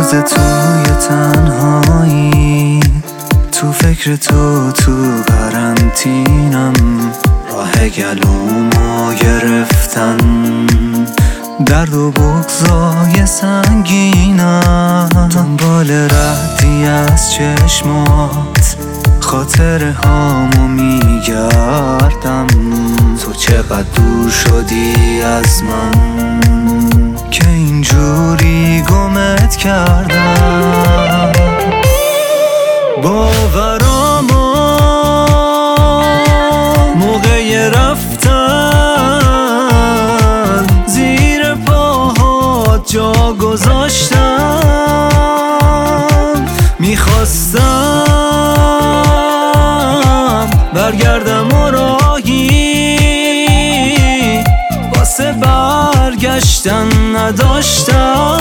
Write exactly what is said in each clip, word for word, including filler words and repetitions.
روز توی تنهایی، تو فکر تو تو قرنطینم، راه گلومو گرفتن درد و بغضای سنگینم، دنبال ردی از چشمات خاطره هامو میگردم. تو چقدر دور شدی از من که اینجوری گمت کردم. باورامو موقع رفتن زیر پاهات جا گذاشتم، میخواستم برگردم و راهی واسه برگشتن نداشتم.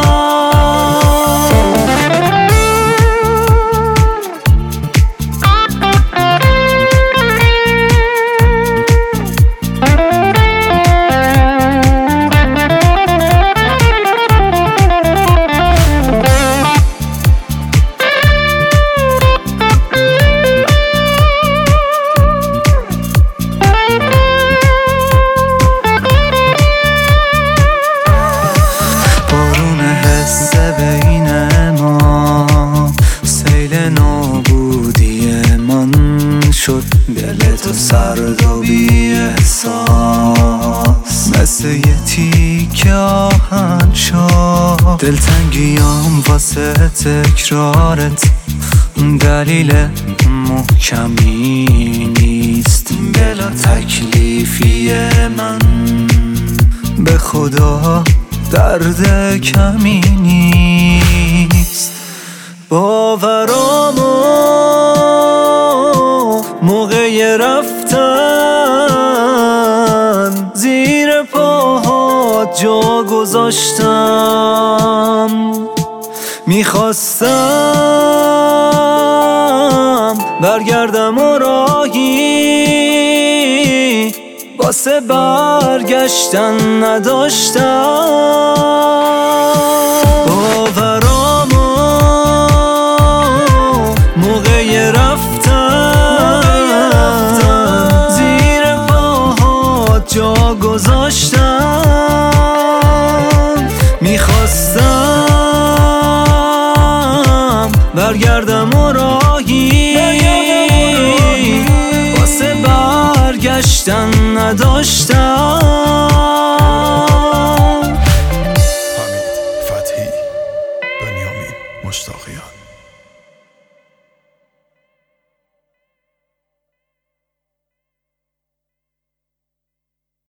شد دلتو سرد و بی احساس، مثل یه تیکه آهن شد. دلتنگیام واسه تکرارت دلیل محکمی نیست، بلا تکلیفی من به خدا درد کمی نیست. باورامو موقع رفتن زیر پاهات جا گذاشتم، میخواستم برگردم و راهی واسه برگشتن نداشتم. باورامو موقع رفتن زیر پاهات جا گذاشتم، میخواستم برگردم و راهی واسه برگشتن نداشتم. حمید فتحی، بنیامین مشتاقیان.